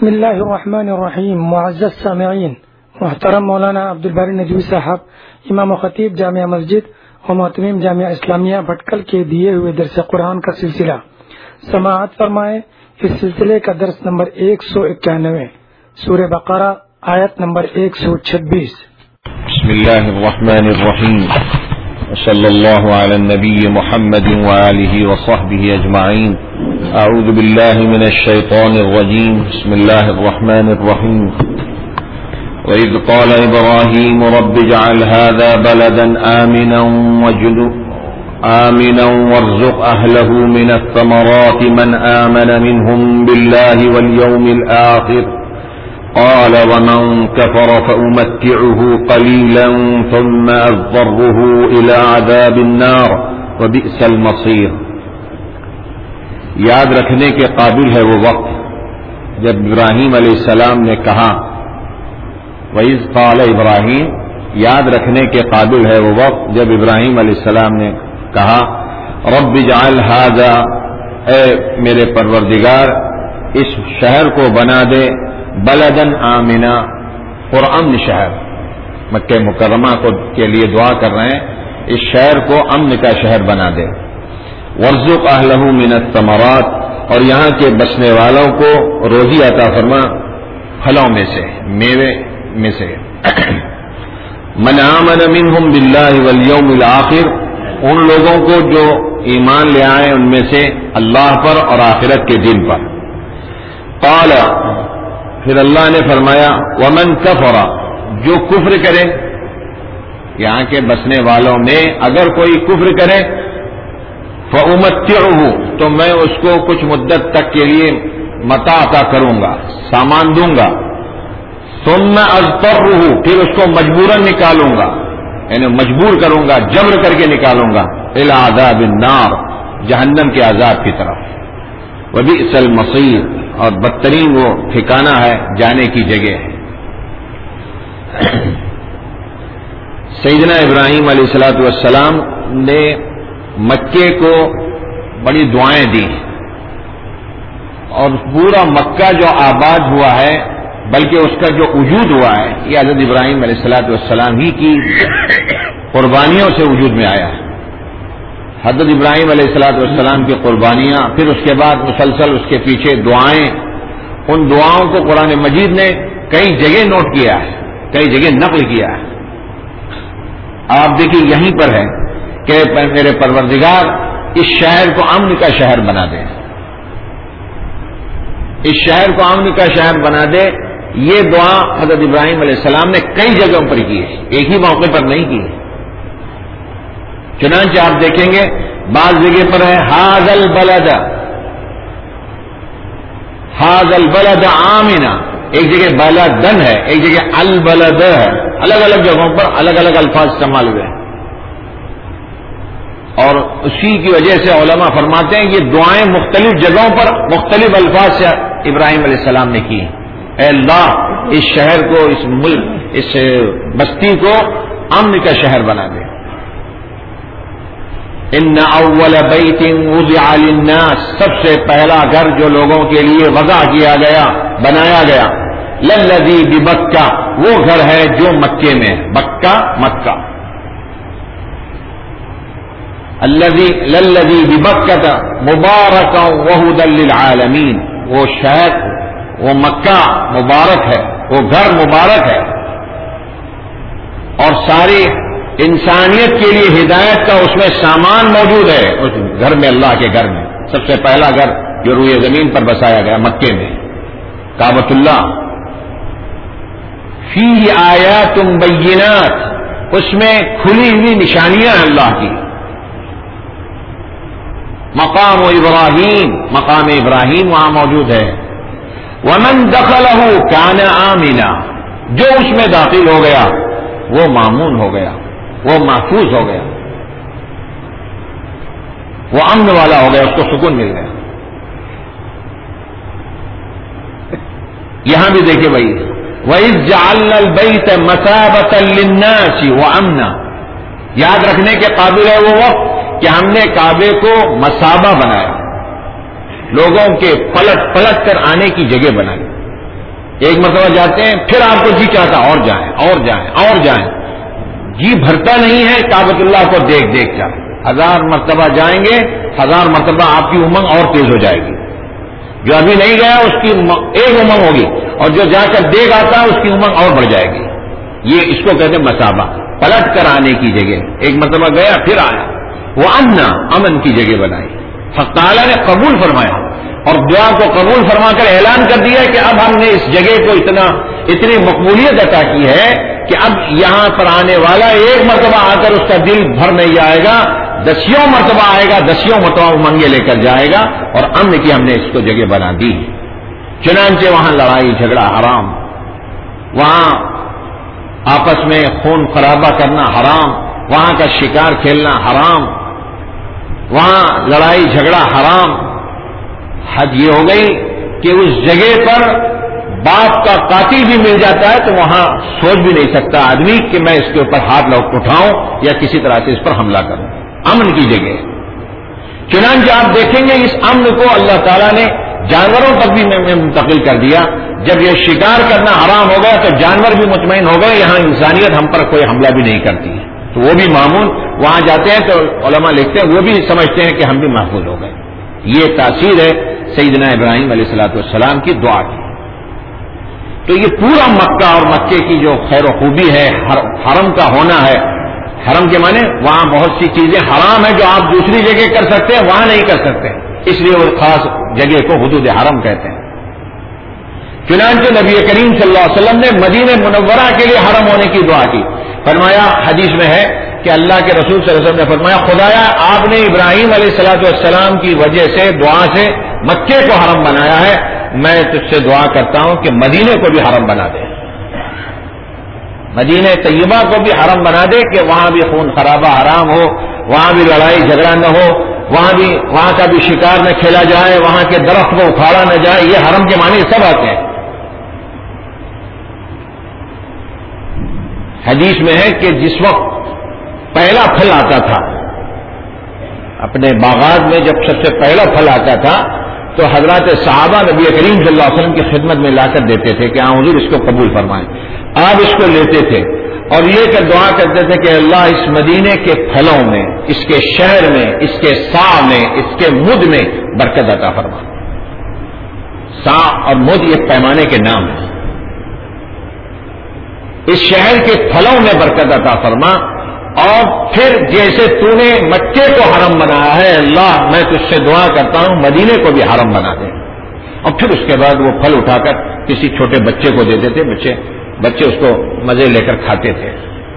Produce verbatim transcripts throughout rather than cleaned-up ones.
بسم اللہ الرحمن الرحیم. معزز سامعین، محترم مولانا عبدالباری ندوی صاحب، امام و خطیب جامعہ مسجد و محتمیم جامعہ اسلامیہ بھٹکل کے دیے ہوئے درس قرآن کا سلسلہ سماعت فرمائے. اس سلسلے کا درس نمبر ایک سو اکیانوے، سورہ بقرہ، آیت نمبر ایک سو چھبیس. بسم اللہ الرحمن الرحیم، صلی اللہ علی النبی محمد وآلہ وصحبہ اجمعین. اعوذ باللہ من الشیطان الرجیم. بسم اللہ الرحمن الرحیم. وَإِذْ قَالَ إِبْرَاهِيمُ رَبِّ اجْعَلْ هَذَا بَلَدًا آمِنًا آمِنًا وَارْزُقْ أَهْلَهُ مِنَ الثَّمَرَاتِ مَنْ آمَنَ مِنْهُمْ بِاللَّهِ وَالْيَوْمِ الْآخِرِ قال ومن كفر فأمتعه قليلا ثم أضطره إلى عذاب النار وبئس المصير. یاد رکھنے کے قابل ہے وہ وقت جب ابراہیم علیہ السلام نے کہا، وَإِذْ قَالَ ابراہیم، یاد رکھنے کے قابل ہے وہ وقت جب ابراہیم علیہ السلام نے کہا، رب اجعل هذا، اے میرے پروردگار اس شہر کو بنا دے بلدن آمنا، پرامن شہر. مکہ مکرمہ کو کے لیے دعا کر رہے ہیں، اس شہر کو امن کا شہر بنا دے. وارزق اہلہ من الثمرات، اور یہاں کے بسنے والوں کو روزی عطا فرما پھلوں میں سے، میوے میں سے. من آمن منہم باللہ والیوم الآخر، ان لوگوں کو جو ایمان لے آئے ان میں سے اللہ پر اور آخرت کے دن پر. قال، پھر اللہ نے فرمایا، ومن کفر، جو کفر کرے، یہاں کے بسنے والوں میں اگر کوئی کفر کرے، فأمتعه، تو میں اس کو کچھ مدت تک کے لیے متاع عطا کروں گا، سامان دوں گا. ثم اضطره، پھر اس کو مجبوراً نکالوں گا، یعنی مجبور کروں گا، جبر کر کے نکالوں گا، الى عذاب النار، جہنم کے عذاب کی طرف. وبئس المصیر، اور بدترین وہ ٹھکانہ ہے، جانے کی جگہ ہے. سیدنا ابراہیم علیہ الصلوۃ والسلام نے مکے کو بڑی دعائیں دی، اور پورا مکہ جو آباد ہوا ہے، بلکہ اس کا جو وجود ہوا ہے، یہ حضرت ابراہیم علیہ الصلوۃ والسلام ہی کی قربانیوں سے وجود میں آیا ہے. حضرت ابراہیم علیہ الصلوۃ والسلام کی قربانیاں، پھر اس کے بعد مسلسل اس کے پیچھے دعائیں، ان دعاؤں کو قرآن مجید نے کئی جگہ نوٹ کیا ہے، کئی جگہ نقل کیا ہے. آپ دیکھیے یہیں پر ہے کہ میرے پروردگار اس شہر کو امن کا شہر بنا دے، اس شہر کو امن کا شہر بنا دے. یہ دعا حضرت ابراہیم علیہ السلام نے کئی جگہوں پر کی ہے، ایک ہی موقع پر نہیں کی ہے. چنانچہ آپ دیکھیں گے بعض جگہ پر ہے ھذا البلد، ھذا البلد آمنا، ایک جگہ بلدن ہے، ایک جگہ البلد ہے. الگ الگ جگہوں پر الگ الگ الفاظ استعمال ہوئے ہیں، اور اسی کی وجہ سے علماء فرماتے ہیں یہ دعائیں مختلف جگہوں پر مختلف الفاظ سے ابراہیم علیہ السلام نے کی. اے اللہ اس شہر کو، اس ملک، اس بستی کو امن کا شہر بنا دے. ان اول بیت وضع للناس، سب سے پہلا گھر جو لوگوں کے لیے وضع کیا گیا، بنایا گیا، للذی ببکہ، وہ گھر ہے جو مکے میں، بکہ مکہ، الذی للذی ببکہ مبارکا وہدی للعالمین، وہ شہر، وہ مکہ مبارک ہے، وہ گھر مبارک ہے، اور ساری انسانیت کے لیے ہدایت کا اس میں سامان موجود ہے. اس گھر میں، اللہ کے گھر میں سب سے پہلا گھر جو روئے زمین پر بسایا گیا مکے میں، کعبۃ اللہ. فیہ آیات بینات، اس میں کھلی ہوئی نشانیاں ہیں اللہ کی. مقام ابراہیم، مقام ابراہیم وہاں موجود ہے. ومن دخلہ کان آمنا، جو اس میں داخل ہو گیا وہ مامون ہو گیا، وہ محفوظ ہو گیا، وہ امن والا ہو گیا، اس کو سکون مل گیا. یہاں بھی دیکھیں بھائی، وَإِذْ جَعَلْنَا الْبَيْتَ مَثَابَةً لِلنَّاسِ وَأَمْنًا، یاد رکھنے کے قابل ہے وہ وقت کہ ہم نے کعبے کو مثابہ بنایا، لوگوں کے پلٹ پلٹ کر آنے کی جگہ بنائی. ایک مرتبہ جاتے ہیں پھر آپ کو جی چاہتا اور جائیں اور جائیں اور جائیں، جی بھرتا نہیں ہے کعبۃ اللہ کو دیکھ دیکھ کر. ہزار مرتبہ جائیں گے ہزار مرتبہ آپ کی امنگ اور تیز ہو جائے گی. جو ابھی نہیں گیا اس کی ایک امنگ ہوگی اور جو جا کر دیکھ آتا ہے اس کی امنگ اور بڑھ جائے گی. یہ اس کو کہتے ہیں مسابہ، پلٹ کر آنے کی جگہ. ایک مرتبہ گیا پھر آیا، وہ امنا امن کی جگہ بنائی. حق تعالیٰ نے قبول فرمایا اور دعا کو قبول فرما کر اعلان کر دیا کہ اب ہم نے اس جگہ کو اتنا اتنی مقبولیت عطا کی ہے کہ اب یہاں پر آنے والا ایک مرتبہ آ کر اس کا دل بھر نہیں جائے گا، دسیوں مرتبہ آئے گا، دسیوں مرتبہ منگے لے کر جائے گا. اور امن کی ہم نے اس کو جگہ بنا دی. چنانچہ وہاں لڑائی جھگڑا حرام، وہاں آپس میں خون خرابہ کرنا حرام، وہاں کا شکار کھیلنا حرام، وہاں لڑائی جھگڑا حرام. حد یہ ہو گئی کہ اس جگہ پر باپ کا قاتل بھی مل جاتا ہے تو وہاں سوچ بھی نہیں سکتا آدمی کہ میں اس کے اوپر ہاتھ لوگ اٹھاؤں یا کسی طرح سے اس پر حملہ کروں. امن کی جگہ. چنانچہ آپ دیکھیں گے اس امن کو اللہ تعالیٰ نے جانوروں تک بھی منتقل کر دیا. جب یہ شکار کرنا حرام ہو گیا تو جانور بھی مطمئن ہو گئے، یہاں انسانیت ہم پر کوئی حملہ بھی نہیں کرتی ہے. تو وہ بھی معمول وہاں جاتے ہیں تو علماء لکھتے ہیں وہ بھی سمجھتے ہیں کہ ہم بھی محفوظ ہو گئے. یہ تاثیر ہے سیدنا ابراہیم علیہ الصلوۃ والسلام کی دعا کی. تو یہ پورا مکہ اور مکے کی جو خیر و خوبی ہے، حرم کا ہونا ہے. حرم کے معنی وہاں بہت سی چیزیں حرام ہیں جو آپ دوسری جگہ کر سکتے ہیں وہاں نہیں کر سکتے، اس لیے وہ خاص جگہ کو حدود حرم کہتے ہیں. چنانچہ نبی کریم صلی اللہ علیہ وسلم نے مدینہ منورہ کے لیے حرم ہونے کی دعا کی. فرمایا حدیث میں ہے کہ اللہ کے رسول صلی اللہ علیہ وسلم نے فرمایا خدایا آپ نے ابراہیم علیہ الصلوۃ والسلام کی وجہ سے دعا سے مکے کو حرم بنایا ہے، میں تجھ سے دعا کرتا ہوں کہ مدینے کو بھی حرم بنا دے، مدینہ طیبہ کو بھی حرم بنا دے کہ وہاں بھی خون خرابہ حرام ہو، وہاں بھی لڑائی جھگڑا نہ ہو، وہاں بھی وہاں کا بھی شکار نہ کھیلا جائے، وہاں کے درخت کو اکھاڑا نہ جائے. یہ حرم کے معنی سب آتے ہیں. حدیث میں ہے کہ جس وقت پہلا پھل آتا تھا اپنے باغات میں، جب سب سے پہلا پھل آتا تھا تو حضرات صحابہ نبی کریم صلی اللہ علیہ وسلم کی خدمت میں لا کر دیتے تھے کہ ہاں حضور اس کو قبول فرمائیں. آپ اس کو لیتے تھے اور لے کر دعا کرتے تھے کہ اللہ اس مدینے کے پھلوں میں، اس کے شہر میں، اس کے سا میں، اس کے مد میں برکت عطا فرما. سا اور مد یہ پیمانے کے نام ہیں. اس شہر کے پھلوں میں برکت عطا فرما. اور پھر جیسے تو نے مکے کو حرم بنایا ہے اللہ میں تجھ سے دعا کرتا ہوں مدینے کو بھی حرم بنا دے. اور پھر اس کے بعد وہ پھل اٹھا کر کسی چھوٹے بچے کو دیتے تھے، بچے بچے اس کو مزے لے کر کھاتے تھے.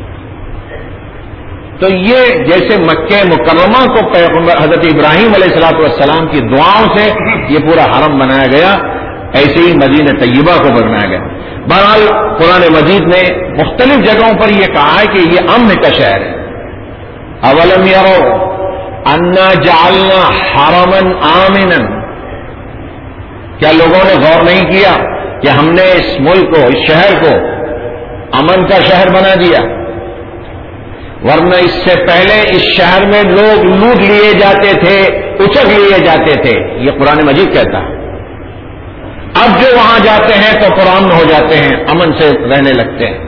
تو یہ جیسے مکہ مکرمہ کو پیغمبر حضرت ابراہیم علیہ الصلوۃ والسلام کی دعاؤں سے یہ پورا حرم بنایا گیا، ایسے ہی مدینہ طیبہ کو بنایا گیا. بہرحال قرآن مجید نے مختلف جگہوں پر یہ کہا ہے کہ یہ امن کا شہر ہے. اولم یروا انا جعلنا حرما آمنا، کیا لوگوں نے غور نہیں کیا کہ ہم نے اس ملک کو، اس شہر کو امن کا شہر بنا دیا؟ ورنہ اس سے پہلے اس شہر میں لوگ لوٹ لیے جاتے تھے، اچک لیے جاتے تھے. یہ قرآن مجید کہتا ہے. اب جو وہاں جاتے ہیں تو پرامن ہو جاتے ہیں، امن سے رہنے لگتے ہیں.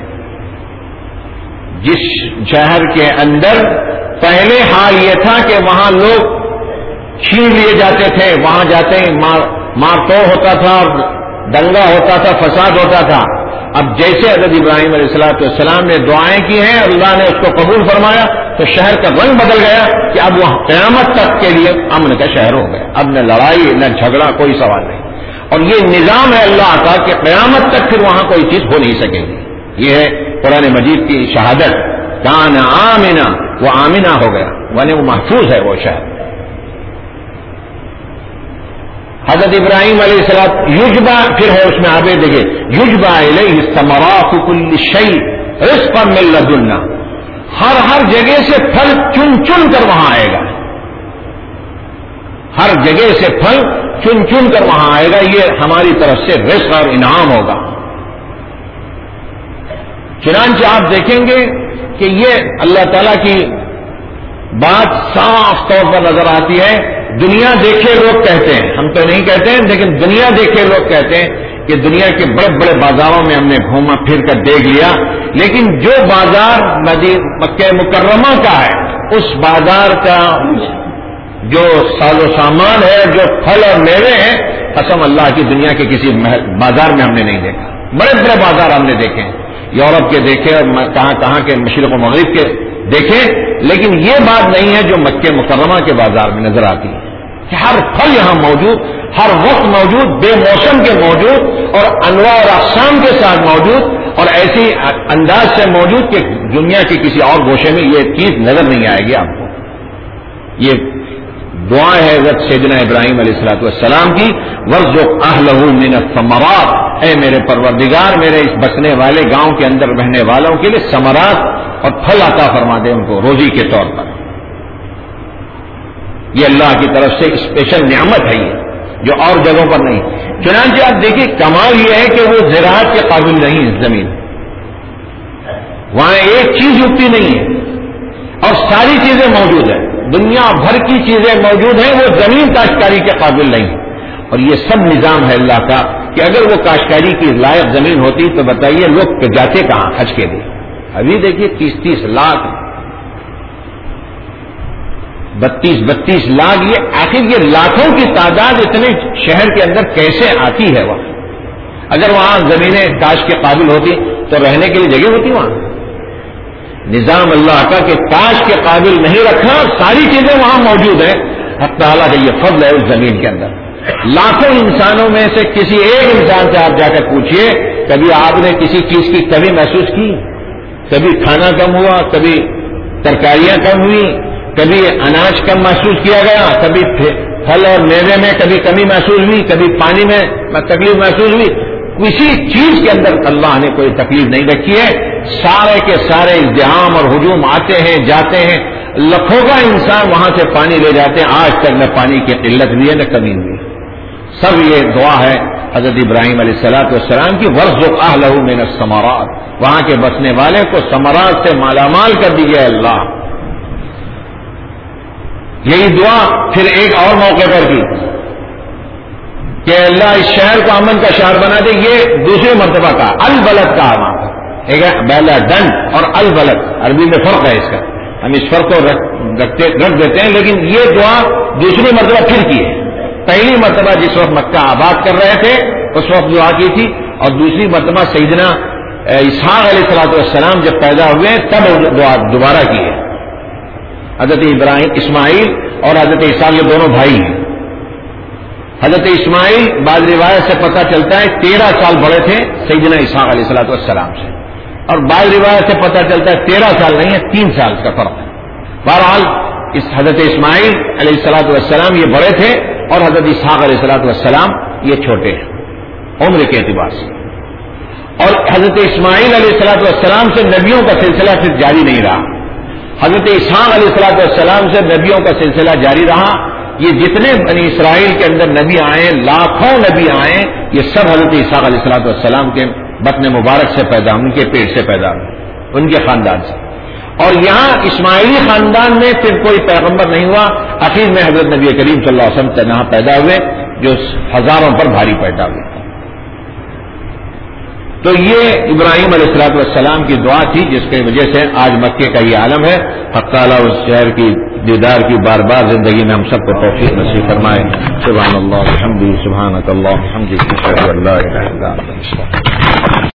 جس شہر کے اندر پہلے حال یہ تھا کہ وہاں لوگ چھین لیے جاتے تھے، وہاں جاتے ہیں مار مار توڑ ہوتا تھا، دنگا ہوتا تھا، فساد ہوتا تھا. اب جیسے حضرت ابراہیم علیہ الصلوۃ والسلام نے دعائیں کی ہیں، اللہ نے اس کو قبول فرمایا تو شہر کا رنگ بدل گیا کہ اب وہ قیامت تک کے لیے امن کا شہر ہو گیا. اب نہ لڑائی نہ جھگڑا، کوئی سوال نہیں. اور یہ نظام ہے اللہ کا کہ قیامت تک پھر وہاں کوئی چیز ہو نہیں سکے گی. یہ ہے قرآن مجید کی شہادت. کان آمنا، وہ آمنا ہو گیا، یعنی وہ محفوظ ہے وہ شہر. حضرت ابراہیم علیہ السلام یجبا، پھر ہے اس میں آپ دیکھیں یجبا الیہ الثمرات کل شیء رزقا من لدنا، ہر ہر جگہ سے پھل چن چن کر وہاں آئے گا، ہر جگہ سے پھل چن چن کر وہاں آئے گا. یہ ہماری طرف سے رزق اور انعام ہوگا. چنانچہ آپ دیکھیں گے کہ یہ اللہ تعالیٰ کی بات صاف طور پر نظر آتی ہے. دنیا دیکھے لوگ کہتے ہیں، ہم تو نہیں کہتے ہیں لیکن دنیا دیکھے لوگ کہتے ہیں کہ دنیا کے بڑے بڑے بازاروں میں ہم نے گھوما پھر کر دیکھ لیا، لیکن جو بازار مکہ مکرمہ کا ہے اس بازار کا جو ساز و سامان ہے، جو پھل اور میوے ہیں، قسم اللہ کی دنیا کے کسی بازار میں ہم نے نہیں دیکھا۔ بڑے بڑے بازار ہم نے دیکھے، یورپ کے دیکھے اور کہاں کہاں کے مشرق و مغرب کے دیکھے، لیکن یہ بات نہیں ہے جو مکہ مکرمہ کے بازار میں نظر آتی ہے کہ ہر پھل یہاں موجود، ہر وقت موجود، بے موسم کے موجود اور انواع اور اقسام کے ساتھ موجود، اور ایسی انداز سے موجود کہ دنیا کے کسی اور گوشے میں یہ چیز نظر نہیں آئے گی آپ کو۔ یہ دعا ہے حضرت سیدنا ابراہیم علیہ الصلوۃ والسلام کی، وارزق اہلہ من الثمرات، اے میرے پروردگار میرے اس بسنے والے گاؤں کے اندر رہنے والوں کے لیے ثمرات اور پھل عطا فرما دے ان کو روزی کے طور پر۔ یہ اللہ کی طرف سے اسپیشل نعمت ہے یہ، جو اور جگہوں پر نہیں۔ چنانچہ آپ دیکھیے کمال یہ ہے کہ وہ زراعت کے قابل نہیں اس زمین، وہاں ایک چیز اگتی نہیں ہے اور ساری چیزیں موجود ہیں، دنیا بھر کی چیزیں موجود ہیں، وہ زمین کاشتکاری کے قابل نہیں۔ اور یہ سب نظام ہے اللہ کا کہ اگر وہ کاشتکاری کی لائق زمین ہوتی تو بتائیے لوگ جاتے کہاں حج کے لیے؟ ابھی دیکھیے تیس تیس لاکھ بتیس بتیس لاکھ یہ آخر یہ لاکھوں کی تعداد اتنے شہر کے اندر کیسے آتی ہے؟ وہاں اگر وہاں زمینیں کاش کے قابل ہوتی تو رہنے کے لیے جگہ ہوتی وہاں۔ نظام اللہ کا کہ کاش کے قابل نہیں رکھا، ساری چیزیں وہاں موجود ہیں، حق تعالیٰ کا یہ فضل ہے اس زمین کے اندر۔ لاکھوں انسانوں میں سے کسی ایک انسان سے آپ جا کر پوچھئے کبھی آپ نے کسی چیز کی کمی محسوس کی؟ کبھی کھانا کم ہوا، کبھی ترکاریاں کم ہوئی، کبھی اناج کم محسوس کیا گیا، کبھی پھل اور میوے میں کبھی کمی محسوس ہوئی، کبھی پانی میں تکلیف محسوس ہوئی؟ کسی چیز کے اندر اللہ نے کوئی تکلیف نہیں رکھی ہے۔ سارے کے سارے ازدحام اور ہجوم آتے ہیں جاتے ہیں، لاکھوں کا انسان وہاں سے پانی لے جاتے ہیں، آج تک نہ پانی کی قلت ہوئی ہے نہ کمی ہوئی۔ سب یہ دعا ہے حضرت ابراہیم علیہ الصلوۃ والسلام کی، وارزق اہلہ من الثمرات، وہاں کے بسنے والے کو ثمرات سے مالا مال کر دیجیے اللہ۔ یہی دعا پھر ایک اور موقع پر کی کہ اللہ اس شہر کو امن کا شہر بنا دے، یہ دوسری مرتبہ کا البلد کا وہاں پر ایک ہے بلدن اور البلد، عربی میں فرق ہے اس کا، ہم اس فرق کو رکھتے رکھ دیتے ہیں، لیکن یہ دعا دوسری مرتبہ پھر کی ہے۔ پہلی مرتبہ جس وقت مکہ آباد کر رہے تھے اس وقت دعا کی تھی، اور دوسری مرتبہ سیدنا اسحاق علیہ الصلوۃ والسلام جب پیدا ہوئے تب دعا دوبارہ کی ہے۔ حضرت ابراہیم اسماعیل اور حضرت اسحاق یہ دونوں بھائی ہیں۔ حضرت اسماعیل بعض روایت سے پتہ چلتا ہے تیرہ سال بڑے تھے سیدنا اسحاق علیہ الصلوۃ والسلام سے، اور بعض روایت سے پتہ چلتا ہے تیرہ سال نہیں ہے تین سال کا فرق ہے۔ بہرحال اس حضرت اسماعیل علیہ الصلوۃ والسلام یہ بڑے تھے اور حضرت اسحاق علیہ الصلوۃ والسلام یہ چھوٹے ہیں عمر کے اعتبار سے، اور حضرت اسماعیل علیہ الصلوۃ والسلام سے نبیوں کا سلسلہ پھر جاری نہیں رہا، حضرت اسحاق علیہ الصلوۃ والسلام سے نبیوں کا سلسلہ جاری رہا۔ یہ جتنے بنی اسرائیل کے اندر نبی آئے، لاکھوں نبی آئے، یہ سب حضرت اسحاق علیہ الصلوۃ والسلام کے بطن مبارک سے پیدا، ان کے پیٹ سے پیدا ہوئے، ان کے خاندان سے۔ اور یہاں اسماعیلی خاندان میں پھر کوئی پیغمبر نہیں ہوا، آخر میں حضرت نبی کریم صلی اللہ علیہ وسلم تنہا پیدا ہوئے جو ہزاروں پر بھاری پیدا ہوئے۔ تو یہ ابراہیم علیہ الصلوۃ والسلام کی دعا تھی جس کی وجہ سے آج مکے کا یہ عالم ہے۔ حق تعالیٰ اس شہر کی دیدار کی بار بار زندگی میں ہم سب کو توفیق نصیب فرمائے۔ سبحان اللہ وبحمدہ، سبحانک اللہم وبحمدک، اشہد ان لا الہ الا انت، استغفرک۔